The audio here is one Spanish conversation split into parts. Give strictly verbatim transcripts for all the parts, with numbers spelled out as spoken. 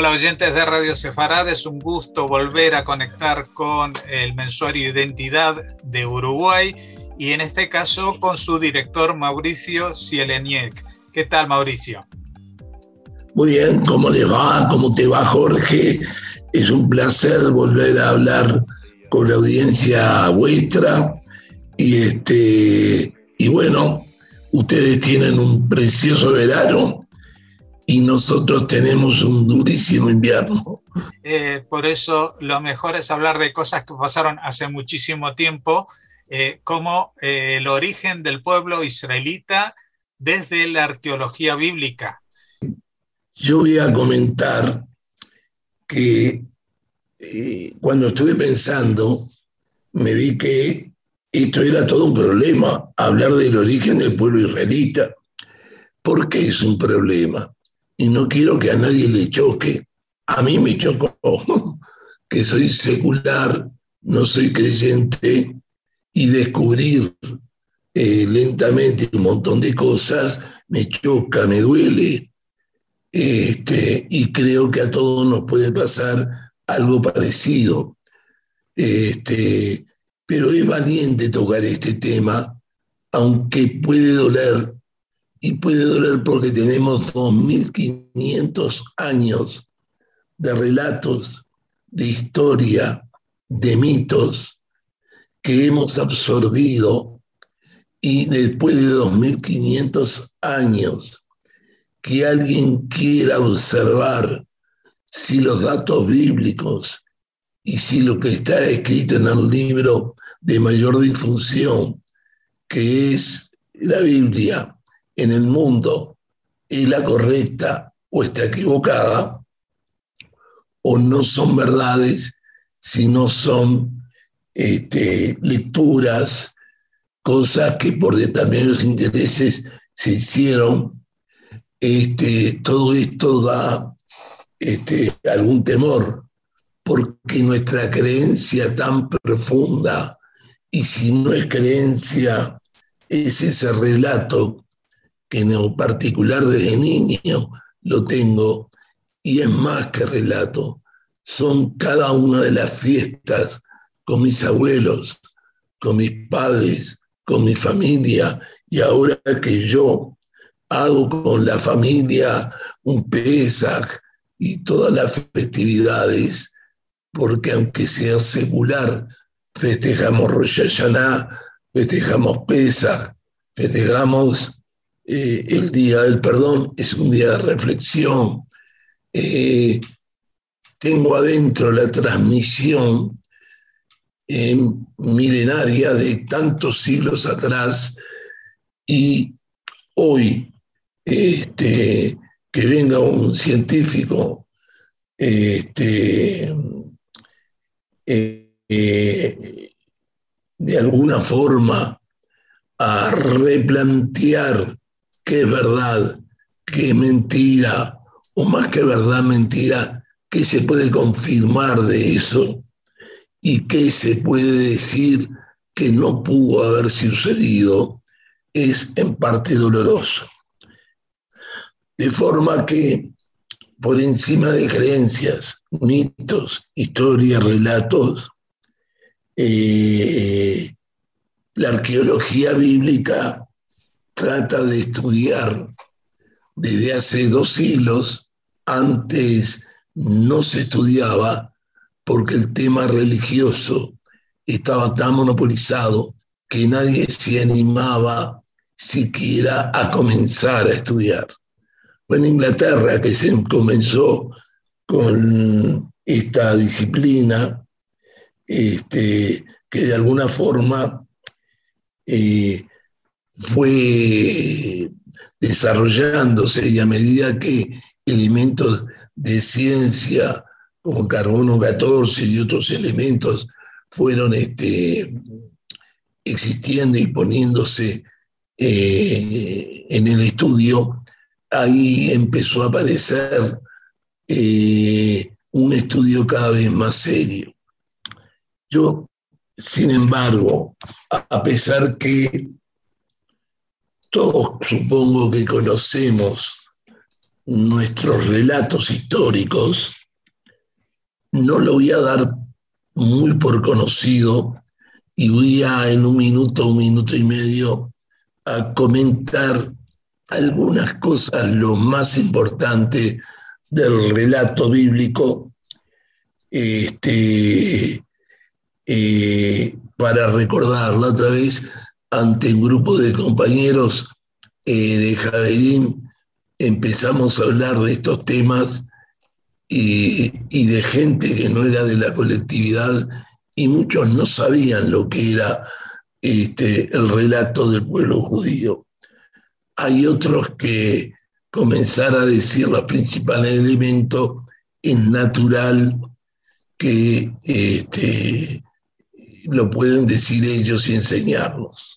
Hola oyentes de Radio Sefarad, es un gusto volver a conectar con el Mensuario Identidad de Uruguay y en este caso con su director Mauricio Cieleniec. ¿Qué tal, Mauricio? Muy bien, ¿cómo le va? ¿Cómo te va, Jorge? Es un placer volver a hablar con la audiencia vuestra y, este, y bueno, ustedes tienen un precioso verano y nosotros tenemos un durísimo invierno. Eh, por eso lo mejor es hablar de cosas que pasaron hace muchísimo tiempo, eh, como eh, el origen del pueblo israelita desde la arqueología bíblica. Yo voy a comentar que eh, cuando estuve pensando, me vi que esto era todo un problema, hablar del origen del pueblo israelita. ¿Por qué es un problema? Y no quiero que a nadie le choque. A mí me chocó que soy secular, no soy creyente, y descubrir eh, lentamente un montón de cosas me choca, me duele. Este, y creo que a todos nos puede pasar algo parecido. Este, pero es valiente tocar este tema, aunque puede doler. Y puede doler porque tenemos dos mil quinientos años de relatos, de historia, de mitos que hemos absorbido, y después de dos mil quinientos años que alguien quiera observar si los datos bíblicos y si lo que está escrito en el libro de mayor difusión, que es la Biblia, en el mundo es la correcta o está equivocada, o no son verdades, sino son este, lecturas, cosas que por determinados intereses se hicieron. Este, todo esto da este, algún temor, porque nuestra creencia tan profunda, y si no es creencia, es ese relato que en lo particular desde niño lo tengo, y es más que relato, son cada una de las fiestas con mis abuelos, con mis padres, con mi familia, y ahora que yo hago con la familia un Pesaj y todas las festividades, porque aunque sea secular, festejamos Rosh Hashanah, festejamos Pesaj, festejamos Eh, el Día del Perdón, es un día de reflexión. Eh, tengo adentro la transmisión eh, milenaria de tantos siglos atrás, y hoy este, que venga un científico este, eh, eh, de alguna forma a replantear qué es verdad, qué es mentira, o más que verdad, mentira, qué se puede confirmar de eso y qué se puede decir que no pudo haber sucedido, es en parte doloroso. De forma que, por encima de creencias, mitos, historias, relatos, eh, la arqueología bíblica trata de estudiar desde hace dos siglos. Antes no se estudiaba porque el tema religioso estaba tan monopolizado que nadie se animaba siquiera a comenzar a estudiar. Fue en Inglaterra que se comenzó con esta disciplina, este, que de alguna forma eh, fue desarrollándose, y a medida que elementos de ciencia como carbono catorce y otros elementos fueron este, existiendo y poniéndose eh, en el estudio, ahí empezó a aparecer eh, un estudio cada vez más serio. Yo, sin embargo, a pesar que todos supongo que conocemos nuestros relatos históricos, no lo voy a dar muy por conocido y voy a en un minuto, un minuto y medio a comentar algunas cosas, lo más importante del relato bíblico, este, eh, para recordarla otra vez ante un grupo de compañeros eh, de Javerín. Empezamos a hablar de estos temas y, y de gente que no era de la colectividad, y muchos no sabían lo que era este, el relato del pueblo judío. Hay otros que comenzar a decir los principales elementos es natural que este, lo pueden decir ellos y enseñarnos.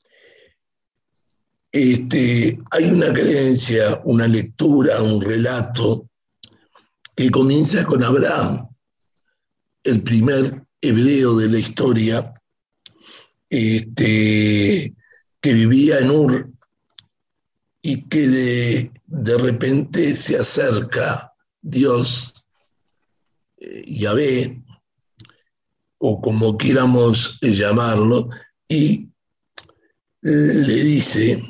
Este, hay una creencia, una lectura, un relato que comienza con Abraham, el primer hebreo de la historia, este, que vivía en Ur y que de, de repente se acerca Dios, eh, Yahvé, o como quieramos llamarlo, y le dice,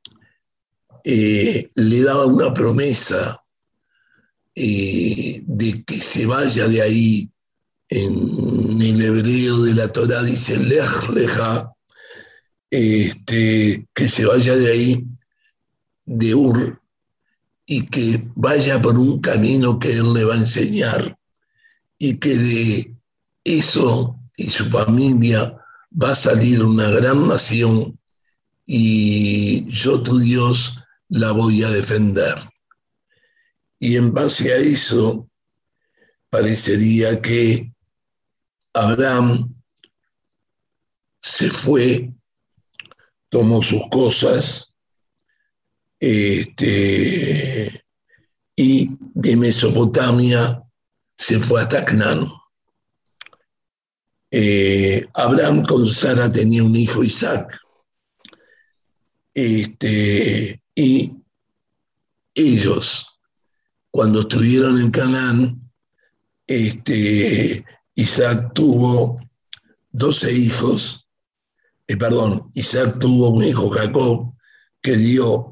eh, le daba una promesa eh, de que se vaya de ahí. En el hebreo de la Torá dice lej leja, este, que se vaya de ahí, de Ur, y que vaya por un camino que él le va a enseñar, y que de eso y su familia va a salir una gran nación, y yo, tu Dios, la voy a defender. Y en base a eso, parecería que Abraham se fue, tomó sus cosas, este, y de Mesopotamia se fue hasta Canaán. Eh, Abraham con Sara tenía un hijo, Isaac, este, y ellos, cuando estuvieron en Canaán, este, Isaac tuvo doce hijos, eh, perdón, Isaac tuvo un hijo, Jacob, que dio,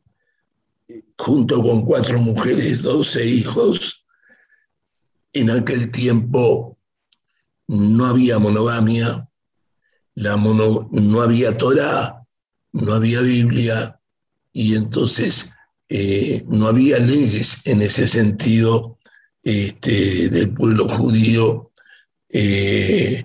junto con cuatro mujeres, doce hijos. En aquel tiempo no había monogamia, la mono, no había Torá, no había Biblia, y entonces eh, no había leyes en ese sentido este, del pueblo judío eh,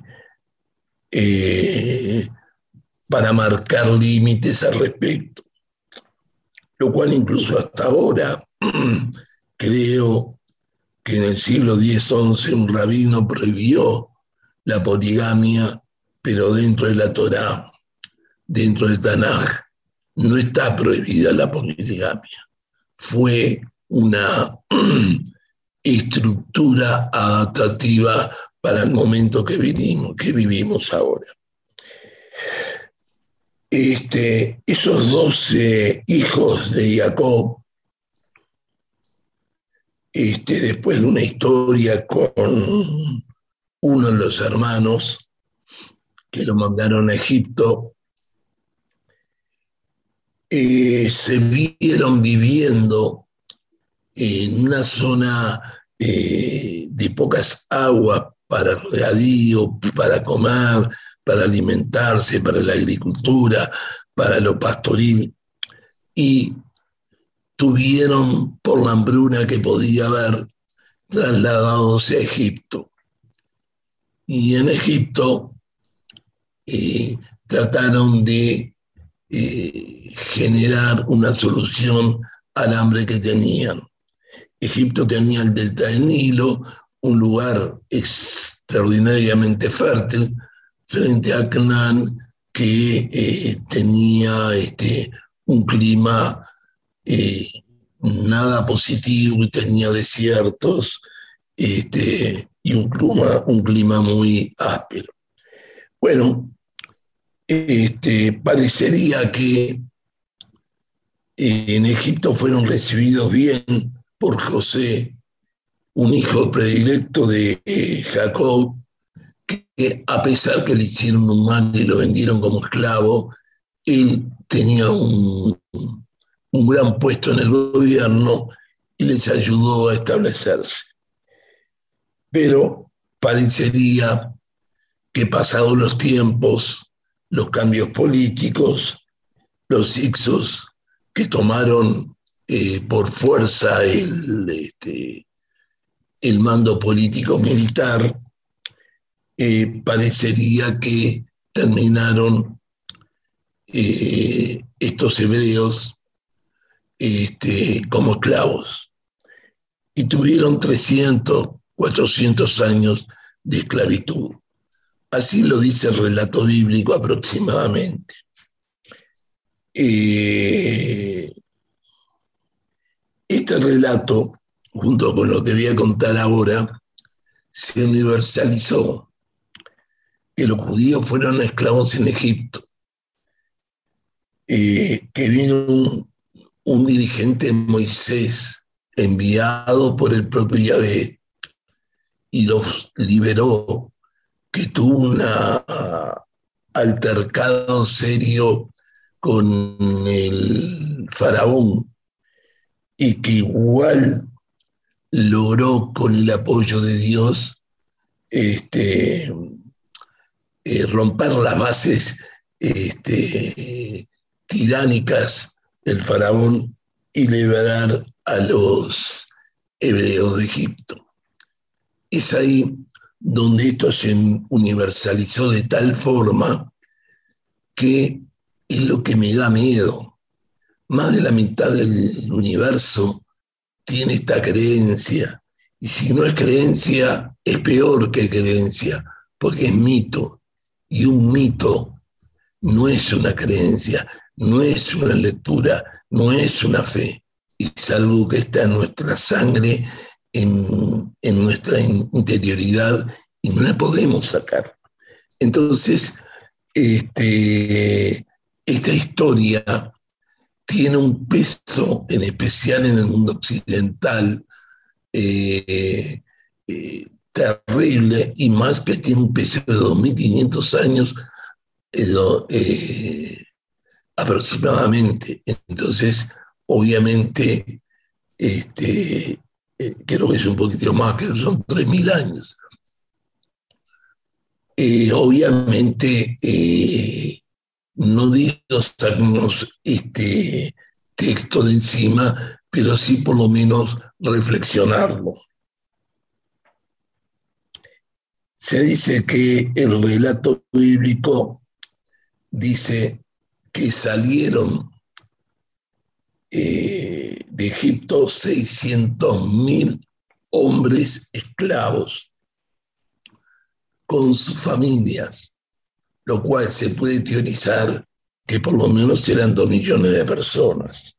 eh, para marcar límites al respecto. Lo cual incluso hasta ahora creo que en el siglo diez once un rabino prohibió la poligamia, pero dentro de la Torá, dentro del Tanaj, no está prohibida la poligamia. Fue una estructura adaptativa para el momento que vivimos, que vivimos ahora. Este, esos doce hijos de Jacob, este, después de una historia con uno de los hermanos que lo mandaron a Egipto, eh, se vieron viviendo en una zona eh, de pocas aguas para regadío, para comer, para alimentarse, para la agricultura, para lo pastoril, y tuvieron, por la hambruna que podía haber, trasladados a Egipto. Y en Egipto eh, trataron de eh, generar una solución al hambre que tenían. Egipto tenía el delta del Nilo, un lugar extraordinariamente fértil, frente a Canaán, que eh, tenía este, un clima eh, nada positivo, y tenía desiertos este, y un clima, un clima muy áspero. Bueno, este, parecería que eh, en Egipto fueron recibidos bien por José, un hijo predilecto de eh, Jacob, que a pesar que le hicieron un mal y lo vendieron como esclavo, él tenía un, un gran puesto en el gobierno y les ayudó a establecerse. Pero parecería que pasados los tiempos, los cambios políticos, los Hicsos que tomaron eh, por fuerza el, este, el mando político-militar, eh, parecería que terminaron eh, estos hebreos este, como esclavos y tuvieron trescientos, cuatrocientos años de esclavitud. Así lo dice el relato bíblico aproximadamente. Eh, este relato, junto con lo que voy a contar ahora, se universalizó, que los judíos fueron esclavos en Egipto, eh, que vino un, un dirigente, Moisés, enviado por el propio Yahvé, y los liberó, que tuvo un altercado serio con el faraón, y que igual logró con el apoyo de Dios este, eh, romper las bases este, tiránicas del faraón y liberar a los hebreos de Egipto. Es ahí donde esto se universalizó de tal forma que es lo que me da miedo. Más de la mitad del universo tiene esta creencia, y si no es creencia, es peor que creencia, porque es mito, y un mito no es una creencia, no es una lectura, no es una fe, es algo que está en nuestra sangre, en, en nuestra interioridad, y no la podemos sacar. Entonces, este, esta historia tiene un peso, en especial en el mundo occidental, eh, eh, terrible, y más que tiene un peso de dos mil quinientos años eh, eh, aproximadamente. Entonces, obviamente, este, eh, creo que es un poquito más, que son tres mil años. Eh, obviamente, eh, no digo sacarnos este texto de encima, pero sí por lo menos reflexionarlo. Se dice que el relato bíblico dice que salieron eh, de Egipto seiscientos mil hombres esclavos con sus familias, lo cual se puede teorizar que por lo menos eran dos millones de personas.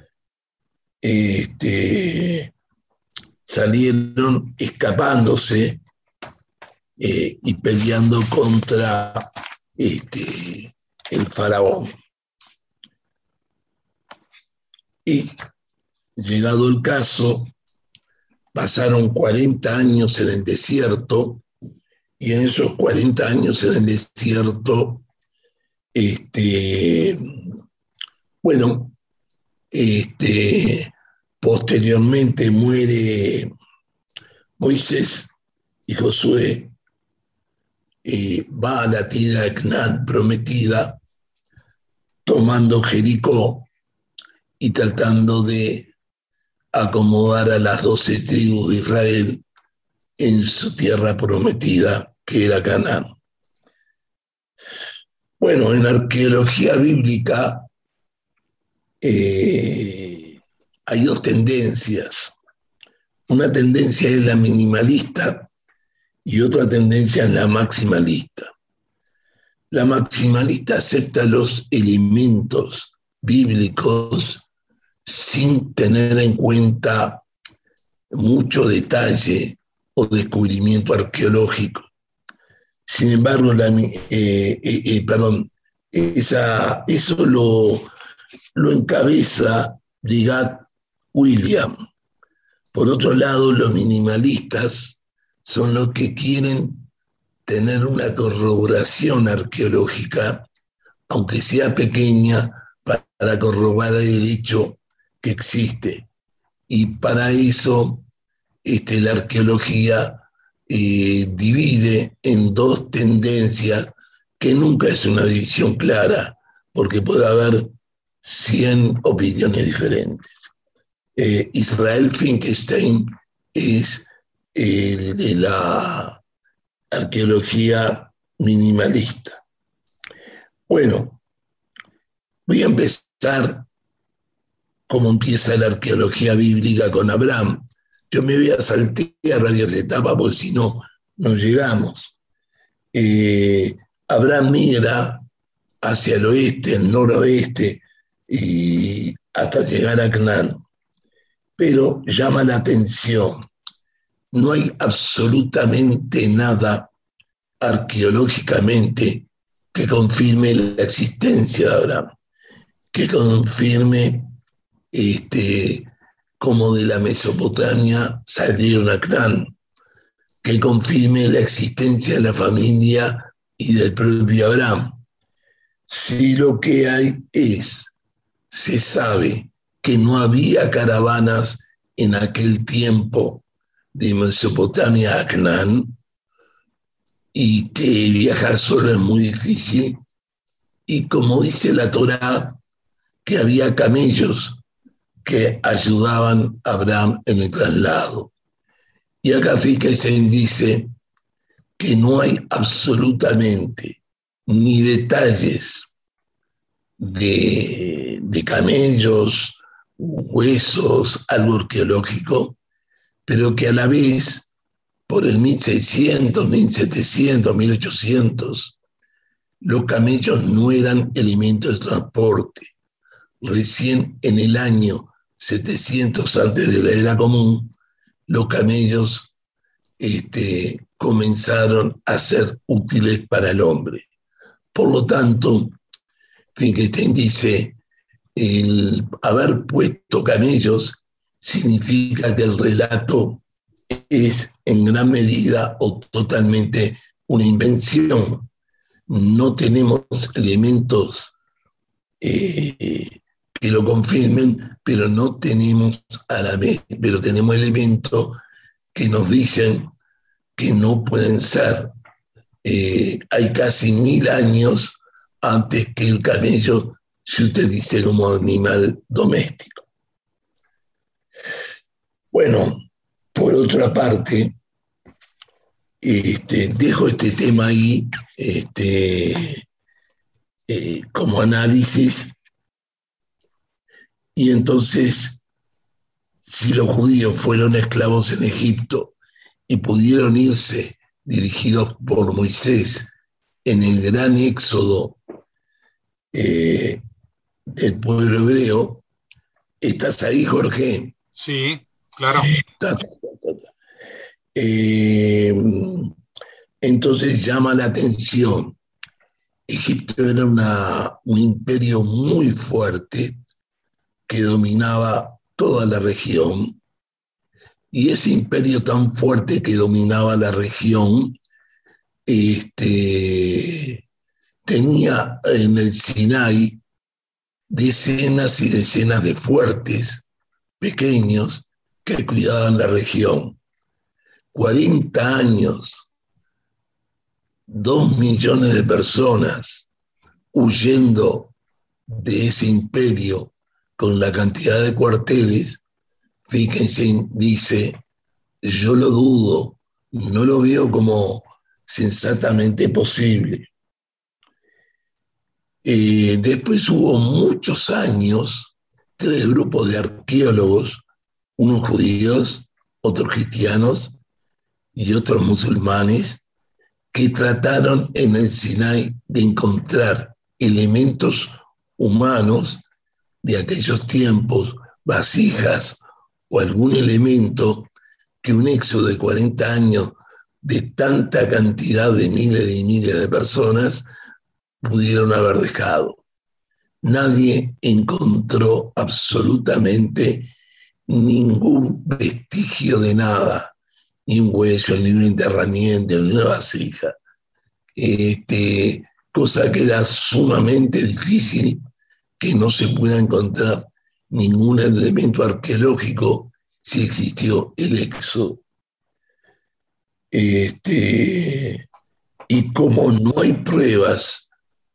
Este, salieron escapándose eh, y peleando contra este, el faraón. Y llegado el caso, pasaron cuarenta años en el desierto, y en esos cuarenta años en el desierto, este, bueno, este, posteriormente muere Moisés y Josué, eh, va a la tierra de Canaán prometida, tomando Jericó y tratando de acomodar a las doce tribus de Israel en su tierra prometida, que era Canaán. Bueno, en arqueología bíblica eh, hay dos tendencias. Una tendencia es la minimalista y otra tendencia es la maximalista. La maximalista acepta los elementos bíblicos sin tener en cuenta mucho detalle o descubrimiento arqueológico. Sin embargo, la, eh, eh, eh, perdón, esa, eso lo, lo encabeza Brigham Williams. Por otro lado, los minimalistas son los que quieren tener una corroboración arqueológica, aunque sea pequeña, para corroborar el hecho que existe. Y para eso este, la arqueología eh, divide en dos tendencias, que nunca es una división clara, porque puede haber cien opiniones diferentes. Eh, Israel Finkelstein es eh, de la arqueología minimalista. Bueno, voy a empezar como empieza la arqueología bíblica con Abraham. Yo me voy a saltear varias etapas porque si no, no llegamos. Eh, Abraham migra hacia el oeste, el noroeste, y hasta llegar a Canaán. Pero llama la atención, no hay absolutamente nada arqueológicamente que confirme la existencia de Abraham, que confirme este, cómo de la Mesopotamia salieron a Canaán, que confirme la existencia de la familia y del propio Abraham. Si lo que hay es, se sabe que no había caravanas en aquel tiempo de Mesopotamia a Canaán y que viajar solo es muy difícil, y como dice la Torá, que había camellos que ayudaban a Abraham en el traslado. Y acá Finkelstein dice que no hay absolutamente ni detalles de, de camellos, huesos, algo arqueológico, pero que a la vez, por el mil seiscientos, mil setecientos, mil ochocientos, los camellos no eran elementos de transporte. Recién en el año setecientos antes de la era común, los camellos este, comenzaron a ser útiles para el hombre. Por lo tanto, Finkelstein dice, el haber puesto camellos significa que el relato es en gran medida o totalmente una invención. No tenemos elementos eh, que lo confirmen, pero no tenemos a la vez, pero tenemos elementos que nos dicen que no pueden ser. Eh, hay casi mil años antes que el camello se utilice como animal doméstico. Bueno, por otra parte, este, dejo este tema ahí este, eh, como análisis, y entonces, si los judíos fueron esclavos en Egipto y pudieron irse dirigidos por Moisés en el gran éxodo eh, del pueblo hebreo, ¿estás ahí, Jorge? Sí, claro. ¿Estás? Eh, entonces llama la atención. Egipto era una, un imperio muy fuerte que dominaba toda la región, y ese imperio tan fuerte que dominaba la región este, tenía en el Sinaí decenas y decenas de fuertes pequeños que cuidaban la región. cuarenta años, dos millones de personas huyendo de ese imperio con la cantidad de cuarteles. Finkelstein dice, yo lo dudo, no lo veo como sensatamente posible. Eh, después hubo muchos años, tres grupos de arqueólogos, unos judíos, otros cristianos y otros musulmanes, que trataron en el Sinaí de encontrar elementos humanos de aquellos tiempos, vasijas o algún elemento que un éxodo de cuarenta años de tanta cantidad de miles y miles de personas pudieron haber dejado. nadie encontró absolutamente ningún vestigio de nada, ni un hueso, ni un enterramiento, ni una vasija. Este, cosa que era sumamente difícil que no se pueda encontrar ningún elemento arqueológico si existió el éxodo. Este, y como no hay pruebas,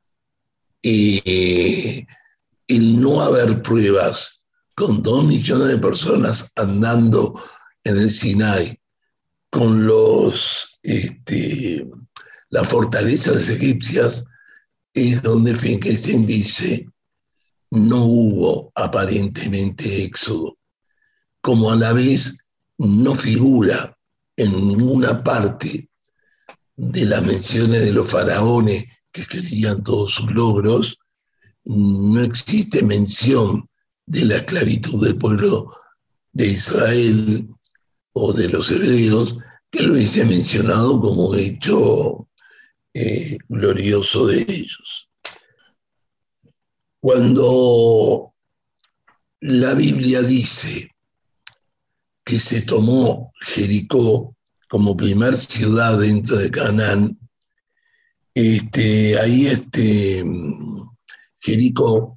eh, el no haber pruebas con dos millones de personas andando en el Sinai, con los, este, las fortalezas egipcias, es donde Finkelstein dice no hubo aparentemente éxodo, como a la vez no figura en ninguna parte de las menciones de los faraones que escribían todos sus logros, no existe mención de la esclavitud del pueblo de Israel o de los hebreos, que lo hubiese mencionado como hecho eh, glorioso de ellos. Cuando la Biblia dice que se tomó Jericó como primer ciudad dentro de Canaán, este, ahí este, Jericó,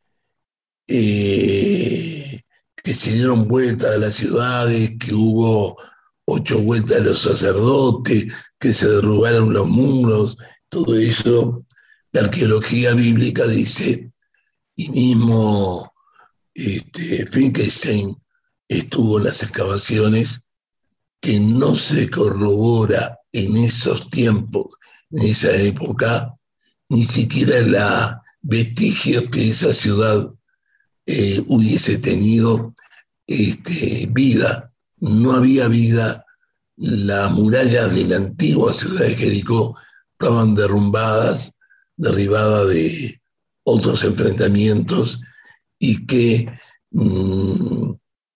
eh, que se dieron vueltas a las ciudades, que hubo ocho vueltas de los sacerdotes, que se derrubaron los muros, todo eso, la arqueología bíblica dice, y mismo este, Finkelstein estuvo en las excavaciones, que no se corrobora en esos tiempos, en esa época, ni siquiera la vestigios que esa ciudad eh, hubiese tenido este, vida. No había vida. Las murallas de la antigua ciudad de Jericó estaban derrumbadas, derribadas de otros enfrentamientos, y que mmm,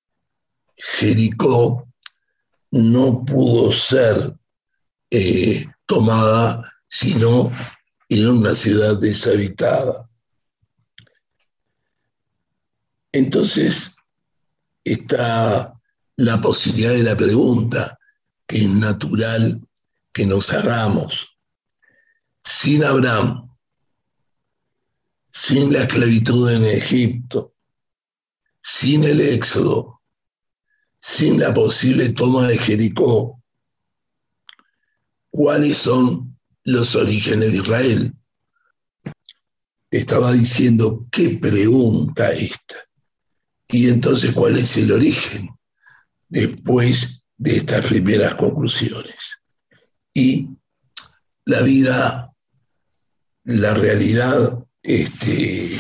Jericó no pudo ser eh, tomada, sino en una ciudad deshabitada. Entonces está la posibilidad de la pregunta, que es natural que nos hagamos. Sin Abraham, sin la esclavitud en Egipto, sin el éxodo, sin la posible toma de Jericó, ¿cuáles son los orígenes de Israel? Estaba diciendo, ¿qué pregunta esta? Y entonces, ¿cuál es el origen después de estas primeras conclusiones? Y la vida, la realidad este,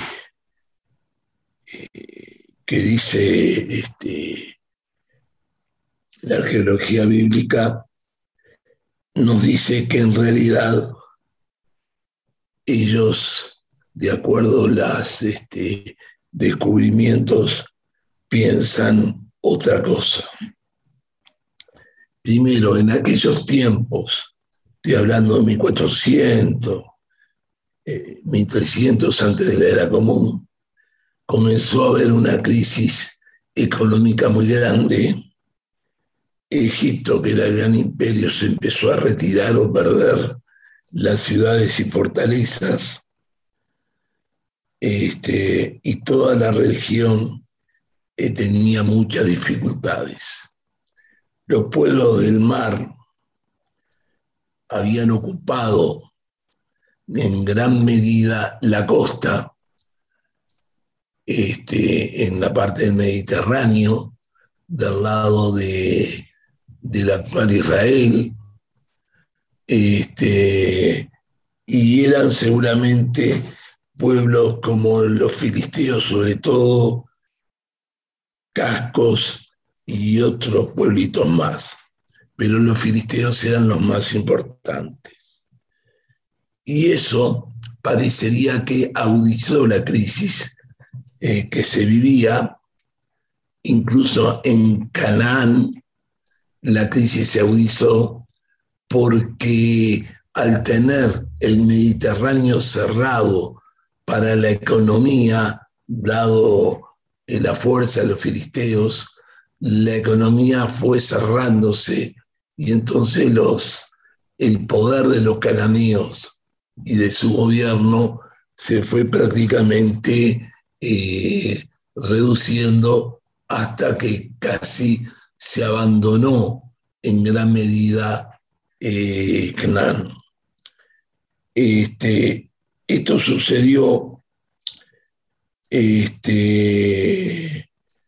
eh, que dice este, la arqueología bíblica, nos dice que en realidad ellos, de acuerdo a los este, descubrimientos, piensan otra cosa. Primero, en aquellos tiempos, estoy hablando de mil cuatrocientos, eh, mil trescientos antes de la era común, comenzó a haber una crisis económica muy grande. Egipto, que era el gran imperio, se empezó a retirar o perder las ciudades y fortalezas, este, y toda la región eh, tenía muchas dificultades. Los pueblos del mar habían ocupado en gran medida la costa, este, en la parte del Mediterráneo, del lado de, del actual Israel, este, y eran seguramente pueblos como los filisteos, sobre todo, Cascos y otros pueblitos más, pero los filisteos eran los más importantes. Y eso parecería que agudizó la crisis eh, que se vivía. Incluso en Canaán la crisis se agudizó porque al tener el Mediterráneo cerrado para la economía, dado eh, la fuerza de los filisteos, la economía fue cerrándose y entonces los, el poder de los cananeos y de su gobierno se fue prácticamente eh, reduciendo hasta que casi se abandonó en gran medida eh, Canaán. Este, esto sucedió este,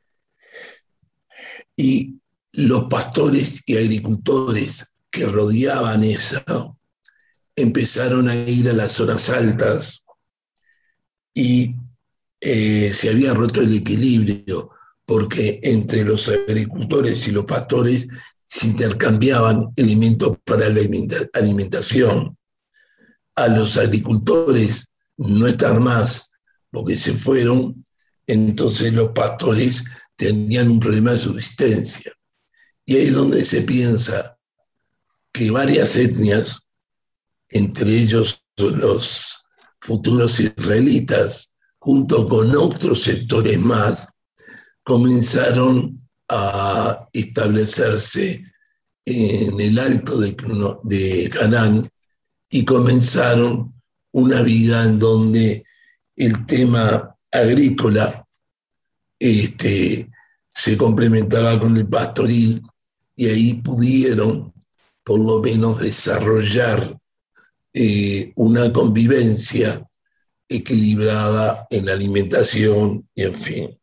y los pastores y agricultores que rodeaban eso empezaron a ir a las zonas altas y eh, se había roto el equilibrio porque entre los agricultores y los pastores se intercambiaban elementos para la alimentación. A los agricultores no están más porque se fueron, entonces los pastores tenían un problema de subsistencia. Y ahí es donde se piensa que varias etnias, entre ellos los futuros israelitas, junto con otros sectores más, comenzaron a establecerse en el alto de, de Canaán y comenzaron una vida en donde el tema agrícola este, se complementaba con el pastoril y ahí pudieron por lo menos desarrollar eh, una convivencia equilibrada en la alimentación y en fin.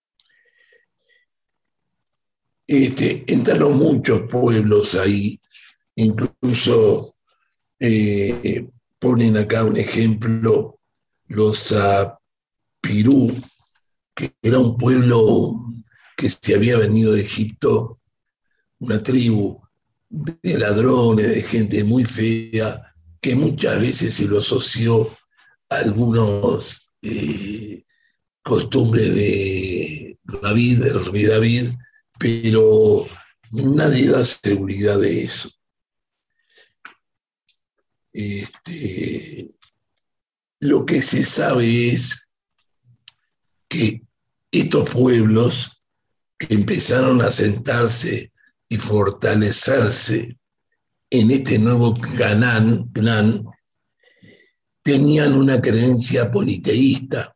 Este, entraron muchos pueblos ahí, incluso eh, ponen acá un ejemplo, los Apirú, que era un pueblo que se había venido de Egipto, una tribu de ladrones, de gente muy fea, que muchas veces se lo asoció a algunos eh, costumbres de David, del rey David, pero nadie da seguridad de eso. Este, lo que se sabe es que estos pueblos que empezaron a sentarse y fortalecerse en este nuevo Canaán, Canaán, tenían una creencia politeísta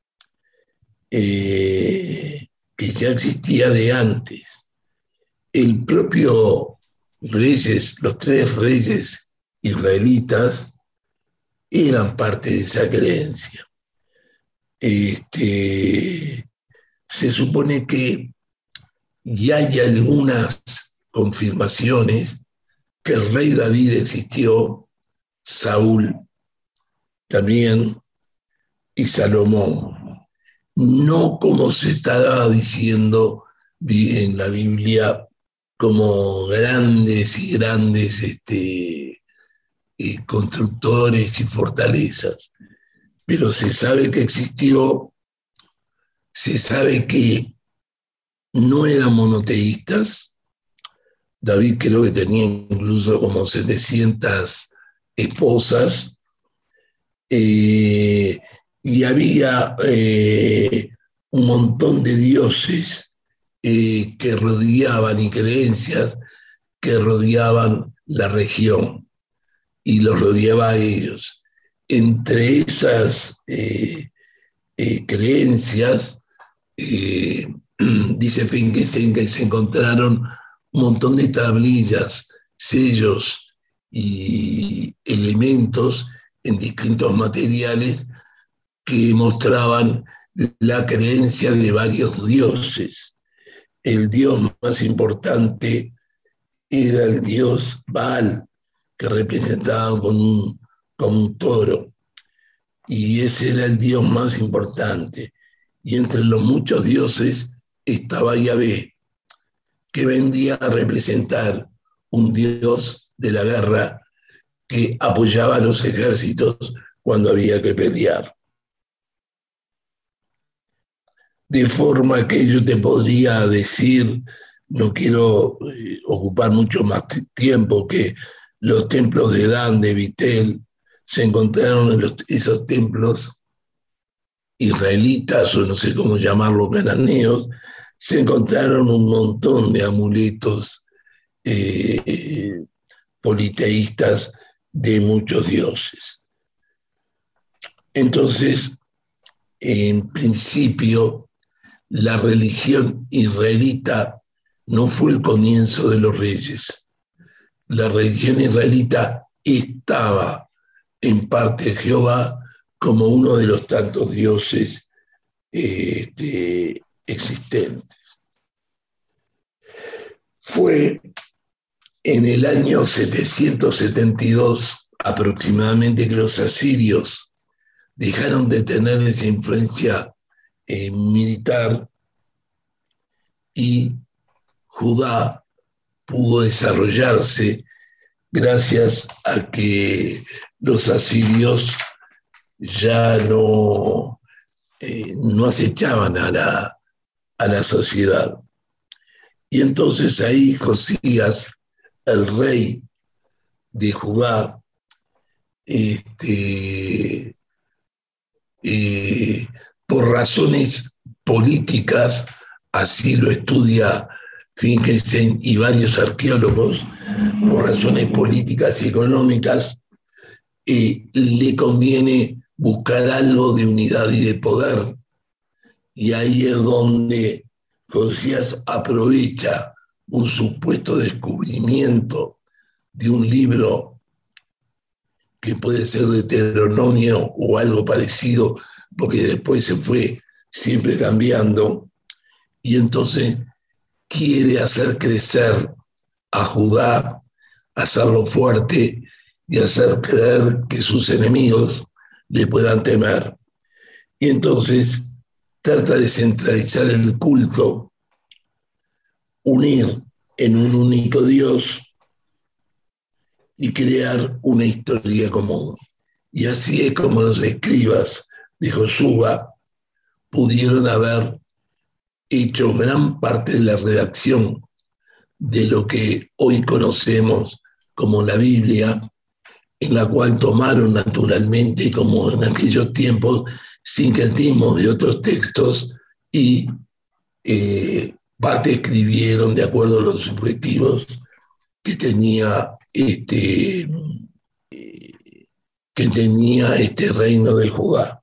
eh, que ya existía de antes. El propio reyes, los tres reyes israelitas, eran parte de esa creencia. Este, se supone que ya hay algunas confirmaciones que el rey David existió, Saúl también y Salomón. No como se estaba diciendo en la Biblia como grandes y grandes este, eh, constructores y fortalezas, pero se sabe que existió, se sabe que no eran monoteístas. David creo que tenía incluso como setecientas esposas, eh, y había eh, un montón de dioses eh, que rodeaban y creencias que rodeaban la región y los rodeaba a ellos. Entre esas eh, eh, creencias, eh, dice Finkelstein que se encontraron un montón de tablillas, sellos y elementos en distintos materiales que mostraban la creencia de varios dioses. El dios más importante era el dios Baal, que representaba con un, con un toro, y ese era el dios más importante. Y entre los muchos dioses estaba Yahvé, que vendría a representar un dios de la guerra que apoyaba a los ejércitos cuando había que pelear. De forma que yo te podría decir, no quiero eh, ocupar mucho más tiempo, que los templos de Dan, de Vitel, se encontraron en los, esos templos israelitas, o no sé cómo llamarlo, cananeos, se encontraron un montón de amuletos eh, politeístas de muchos dioses. Entonces, en principio, la religión israelita no fue el comienzo de los reyes. La religión israelita estaba en parte Jehová como uno de los tantos dioses eh, este, existentes. Fue en el año setecientos setenta y dos aproximadamente que los asirios dejaron de tener esa influencia eh, militar y Judá pudo desarrollarse gracias a que los asirios ya no, eh, no acechaban a la, a la sociedad. Y entonces ahí Josías, el rey de Judá, este, eh, por razones políticas, así lo estudia Finkelstein y varios arqueólogos, por razones políticas y económicas, eh, le conviene buscar algo de unidad y de poder. Y ahí es donde Josías aprovecha un supuesto descubrimiento de un libro que puede ser de Deuteronomio o algo parecido, porque después se fue siempre cambiando, y entonces quiere hacer crecer a Judá, hacerlo fuerte y hacer creer que sus enemigos le puedan temer. Y entonces trata de centralizar el culto, unir en un único Dios y crear una historia común. Y así es como los escribas de Josué pudieron haber hecho gran parte de la redacción de lo que hoy conocemos como la Biblia, en la cual tomaron naturalmente, como en aquellos tiempos, sincretismos de otros textos y eh, parte escribieron de acuerdo a los objetivos que tenía este, eh, que tenía este reino de Judá.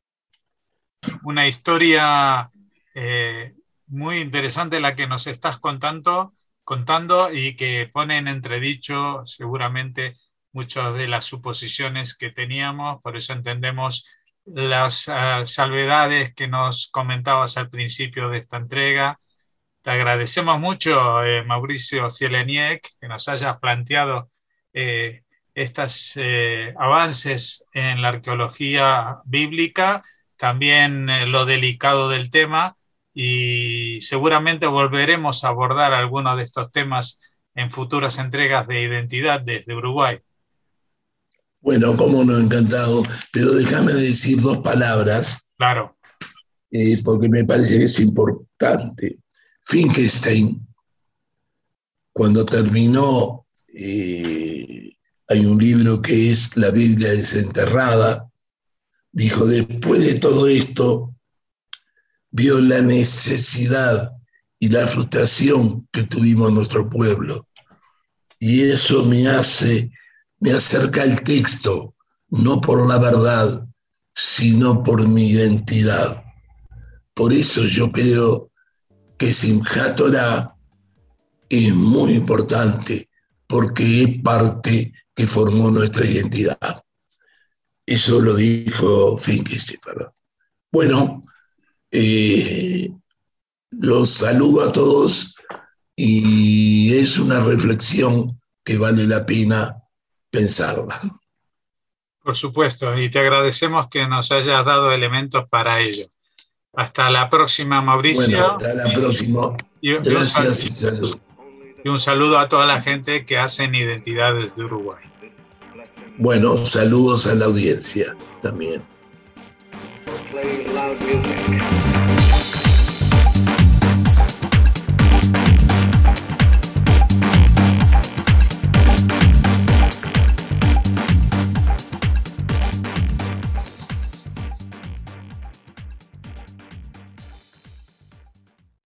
Una historia eh, muy interesante la que nos estás contando, contando y que pone en entredicho seguramente muchas de las suposiciones que teníamos, por eso entendemos las uh, salvedades que nos comentabas al principio de esta entrega. Te agradecemos mucho, eh, Mauricio Cieleniec, que nos hayas planteado eh, estos eh, avances en la arqueología bíblica, también eh, lo delicado del tema, y seguramente volveremos a abordar algunos de estos temas en futuras entregas de Identidad desde Uruguay. Bueno, cómo no, encantado, pero déjame decir dos palabras. Claro. Eh, porque me parece que es importante. Finkelstein, cuando terminó, eh, hay un libro que es La Biblia desenterrada, dijo, después de todo esto, vio la necesidad y la frustración que tuvimos en nuestro pueblo. Y eso me hace, me acerca al texto, no por la verdad, sino por mi identidad. Por eso yo creo que Simchat Torah es muy importante, porque es parte que formó nuestra identidad. Eso lo dijo Finkelstein, perdón. Bueno, eh, los saludo a todos y es una reflexión que vale la pena pensarla. Por supuesto, y te agradecemos que nos hayas dado elementos para ello. Hasta la próxima, Mauricio. Bueno, hasta la próxima. Y, Gracias y y salud. Y un saludo a toda la gente que hacen Identidades de Uruguay. Bueno, saludos a la audiencia también. Play loud music.